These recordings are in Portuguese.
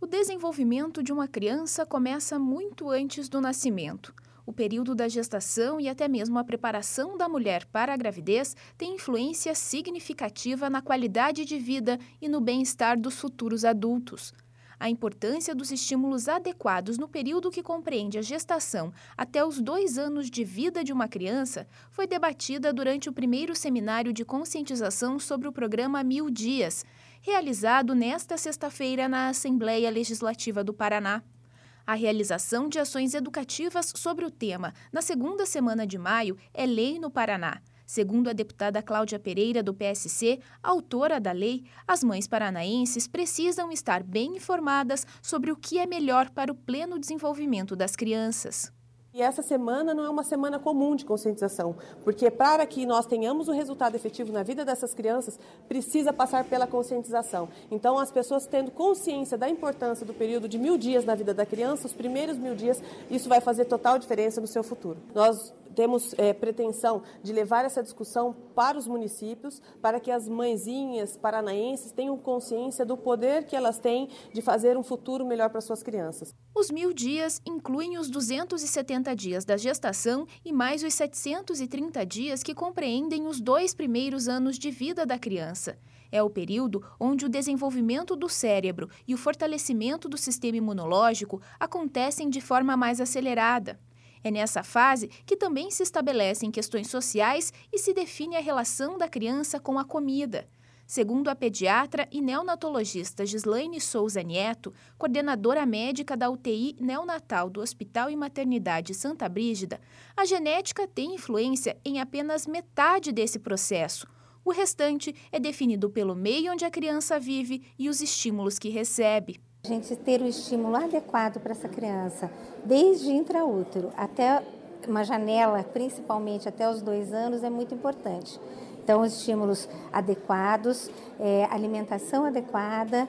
desenvolvimento de uma criança começa muito antes do nascimento. O período da gestação e até mesmo a preparação da mulher para a gravidez tem influência significativa na qualidade de vida e no bem-estar dos futuros adultos. A importância dos estímulos adequados no período que compreende a gestação até os 2 anos de vida de uma criança foi debatida durante o primeiro seminário de conscientização sobre o programa 1000 Dias, realizado nesta sexta-feira na Assembleia Legislativa do Paraná. A realização de ações educativas sobre o tema na segunda semana de maio é lei no Paraná. Segundo a deputada Cláudia Pereira, do PSC, autora da lei, as mães paranaenses precisam estar bem informadas sobre o que é melhor para o pleno desenvolvimento das crianças. E essa semana não é uma semana comum de conscientização, porque para que nós tenhamos o resultado efetivo na vida dessas crianças, precisa passar pela conscientização. Então, as pessoas tendo consciência da importância do período de 1000 dias na vida da criança, os primeiros 1000 dias, isso vai fazer total diferença no seu futuro. Nós temos pretensão de levar essa discussão para os municípios, para que as mãezinhas paranaenses tenham consciência do poder que elas têm de fazer um futuro melhor para suas crianças. Os 1000 dias incluem os 270 dias da gestação e mais os 730 dias que compreendem os 2 primeiros anos de vida da criança. É o período onde o desenvolvimento do cérebro e o fortalecimento do sistema imunológico acontecem de forma mais acelerada. É nessa fase que também se estabelecem questões sociais e se define a relação da criança com a comida. Segundo a pediatra e neonatologista Gislaine Souza Nieto, coordenadora médica da UTI neonatal do Hospital e Maternidade Santa Brígida, a genética tem influência em apenas metade desse processo. O restante é definido pelo meio onde a criança vive e os estímulos que recebe. A gente ter o estímulo adequado para essa criança, desde intraútero até uma janela, principalmente até os 2 anos, é muito importante. Então, os estímulos adequados, alimentação adequada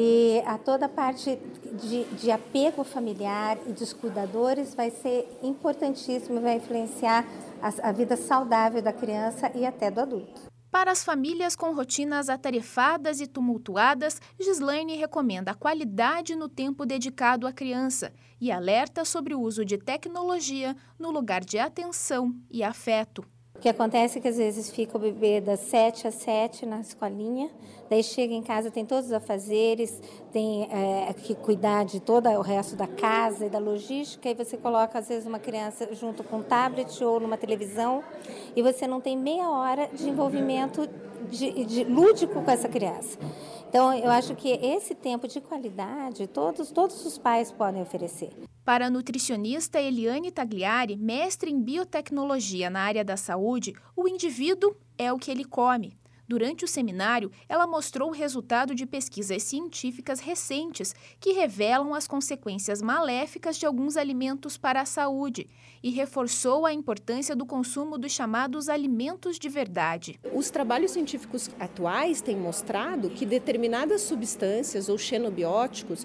e a toda a parte de apego familiar e dos cuidadores vai ser importantíssimo, vai influenciar a vida saudável da criança e até do adulto. Para as famílias com rotinas atarefadas e tumultuadas, Gislaine recomenda a qualidade no tempo dedicado à criança e alerta sobre o uso de tecnologia no lugar de atenção e afeto. O que acontece é que às vezes fica o bebê das 7 às 7 na escolinha, daí chega em casa, tem todos os afazeres, tem que cuidar de todo o resto da casa e da logística, e você coloca às vezes uma criança junto com um tablet ou numa televisão e você não tem meia hora de envolvimento de lúdico com essa criança. Então, eu acho que esse tempo de qualidade todos os pais podem oferecer. Para a nutricionista Eliane Tagliari, mestre em biotecnologia na área da saúde, o indivíduo é o que ele come. Durante o seminário, ela mostrou o resultado de pesquisas científicas recentes que revelam as consequências maléficas de alguns alimentos para a saúde e reforçou a importância do consumo dos chamados alimentos de verdade. Os trabalhos científicos atuais têm mostrado que determinadas substâncias ou xenobióticos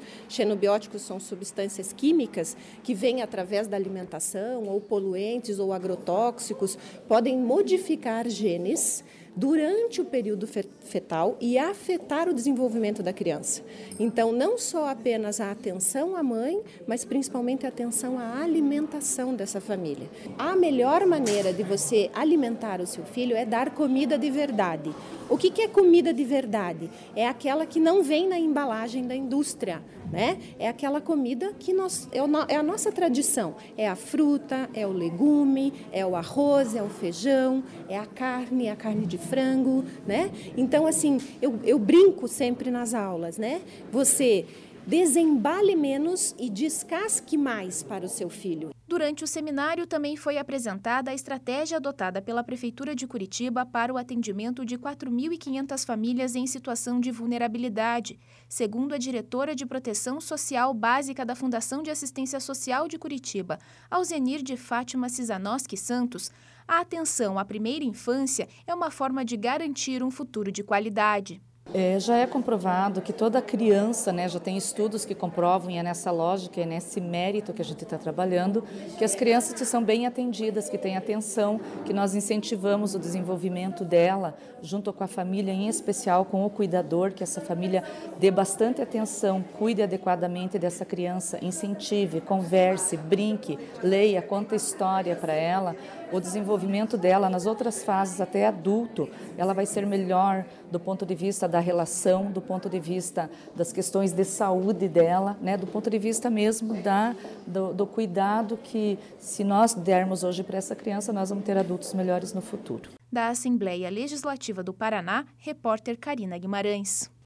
são substâncias químicas que vêm através da alimentação ou poluentes ou agrotóxicos, podem modificar genes durante o período fetal e afetar o desenvolvimento da criança. Então, não só apenas a atenção à mãe, mas principalmente a atenção à alimentação dessa família. A melhor maneira de você alimentar o seu filho é dar comida de verdade. O que é comida de verdade? É aquela que não vem na embalagem da indústria, né? É aquela comida que é a nossa tradição. É a fruta, é o legume, é o arroz, é o feijão, é a carne de frango, né? Então, assim, eu brinco sempre nas aulas, né? Você desembale menos e descasque mais para o seu filho. Durante o seminário também foi apresentada a estratégia adotada pela Prefeitura de Curitiba para o atendimento de 4.500 famílias em situação de vulnerabilidade. Segundo a diretora de Proteção Social Básica da Fundação de Assistência Social de Curitiba, Alzenir de Fátima Cisanoski Santos, a atenção à primeira infância é uma forma de garantir um futuro de qualidade. Já é comprovado que toda criança, já tem estudos que comprovam, e é nessa lógica, é nesse mérito que a gente está trabalhando, que as crianças que são bem atendidas, que têm atenção, que nós incentivamos o desenvolvimento dela, junto com a família, em especial com o cuidador, que essa família dê bastante atenção, cuide adequadamente dessa criança, incentive, converse, brinque, leia, conte história para ela. O desenvolvimento dela nas outras fases, até adulto, ela vai ser melhor do ponto de vista da relação, do ponto de vista das questões de saúde dela, do ponto de vista mesmo do cuidado que, se nós dermos hoje para essa criança, nós vamos ter adultos melhores no futuro. Da Assembleia Legislativa do Paraná, repórter Karina Guimarães.